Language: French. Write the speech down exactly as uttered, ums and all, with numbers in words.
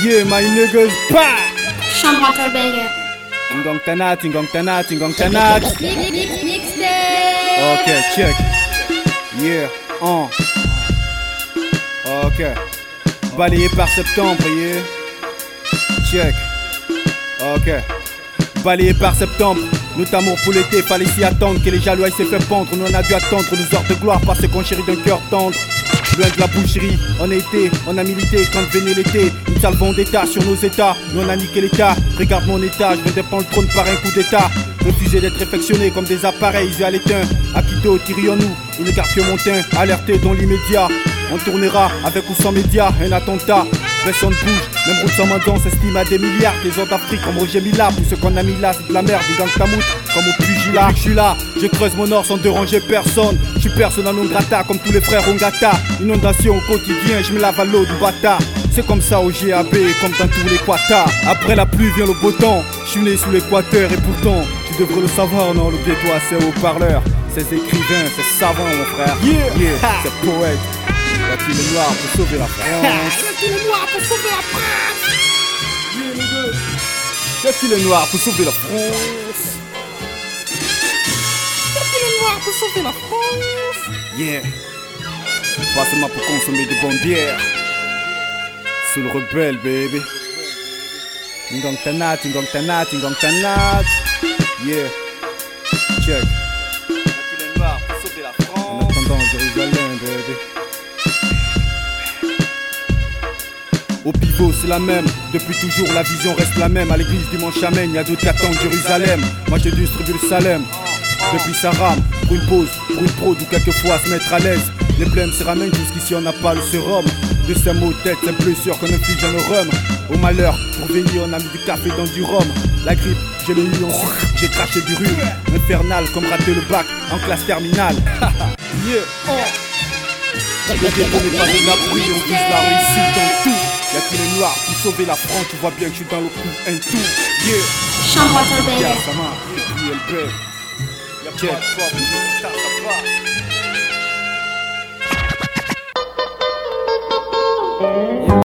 Yeah, my niggas, bah! Chambre à banger. Ingong tanat, ingong tanat, ingong tanat. Ok, check. Yeah, on. Ok. Balayé par septembre, yeah. Check. Ok. Balayé par septembre. Notre amour pour l'été, fallait s'y attendre. Que les jaloux aient s'est fait pendre. Nous on a dû attendre nos heures de gloire parce qu'on chérit d'un cœur tendre. Loin de la boucherie, on a été, on a milité quand venait l'été. Une sale vendetta sur nos états, nous on a niqué l'état. Regarde mon état, je me défends le trône par un coup d'état. Refusé d'être réfectionné comme des appareils yeux à l'éteint. Akito, tirions-nous, une carte montin, alerté dans l'immédiat. On tournera avec ou sans médias, un attentat. Personne bouge, même route sans menton s'estime à des milliards. Les autres d'Afrique comme Roger Mila, tout ce qu'on a mis là c'est de la merde, du gang tamout, comme au pugilat. Je suis là, je creuse mon or sans déranger personne. Je suis persona non grata comme tous les frères Ongata. Inondation au quotidien, je me lave à l'eau du bata. C'est comme ça au G A B, comme dans tous les quatas. Après la pluie vient le beau temps, je suis né sous l'équateur et pourtant tu devrais le savoir, non, le toi c'est haut-parleur. Ces écrivains, ces savants mon frère, yeah, yeah, ces poètes. Y'a qui les noirs pour sauver la France? Y'a qui les noirs pour sauver la France? Yeah les gars. Y'a qui les noirs pour sauver la France? Y'a qui les noirs pour sauver la France? Yeah. Pas seulement pour consommer de bonnes bières. Sous le rebelle baby. Ingong tanat, ingong tanat, ingong tanat. Yeah. Check. Y'a qui les noirs pour sauver la France? En attendant Jérusalem baby. Au pivot c'est la même, depuis toujours la vision reste la même. À l'église du Mont Chamaigne, y'a d'autres qui attendent Jérusalem. Moi je distribue le Salem, depuis ça rame. Pour une pause, pour une prod ou quelquefois se mettre à l'aise. Les blèmes se ramènent, jusqu'ici on n'a pas le sérum. De ces mots tête, c'est blessure qu'on inflige à nos rhum. Au malheur, pour veiller on a mis du café dans du rhum. La grippe, je l'ai eu en sucre, j'ai craché du rhume. Infernal comme rater le bac en classe terminale. Yeah, oh. Le ghetto n'est pas un abri, on vise la réussite dans tout. Y'a qui les noirs pour sauver la France, tu vois bien que je suis dans le coup, un tout. Yeah. Chambre à banger. Yeah, ça marche, et puis elle paie. Y'a pas de problème, ça va.